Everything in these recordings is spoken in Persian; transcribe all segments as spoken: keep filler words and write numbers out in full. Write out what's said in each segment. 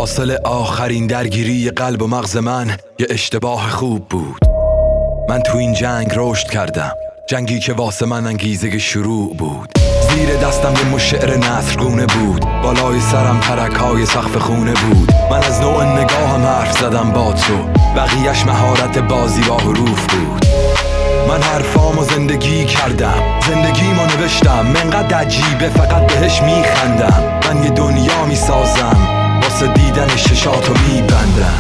حاصل آخرین درگیری قلب و مغز من یه اشتباه خوب بود. من تو این جنگ رشد کردم، جنگی که واسه من انگیزه شروع بود. زیر دستم یه مشعر نثرگونه بود، بالای سرم ترک‌های سقف خونه بود. من از نوع نگاهم حرف زدم با تو، بقیه‌اش مهارت بازی با حروف بود. من حرفامو زندگی کردم، زندگیمو نوشتم، منقدر عجیبه فقط بهش میخندم. من یه دنیا میسازم، واسه دیدن ششاتو میبندم.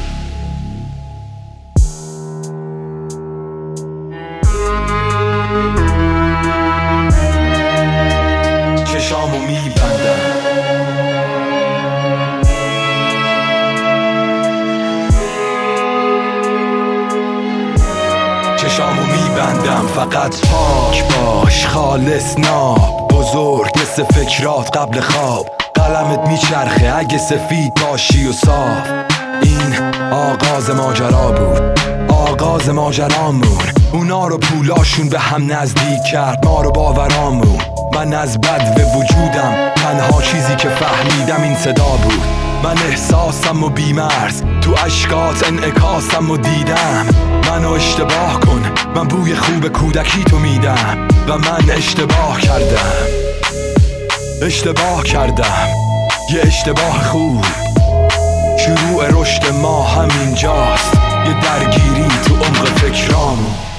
چشامو میبندم، چشامو میبندم. فقط پاک باش، خالص ناب، بزرگ مثل فکرات قبل خواب. قلمت میچرخه اگه سفید باشی و صاف. این آغاز ماجرا بود، آغاز ماجرامون. اونا رو پولاشون به هم نزدیک کرد، ما رو باورامون. من از بد به وجودم، تنها چیزی که فهمیدم این صدا بود. من احساسم و بیمرز، تو اشکات انعکاسم و دیدم. منو اشتباه کن، من بوی خوب کودکی تو میدم. و من اشتباه کردم، اشتباه کردم، یه اشتباه خوب. شروع رشد ما همینجاست، یه درگیری تو عمق فکرامون.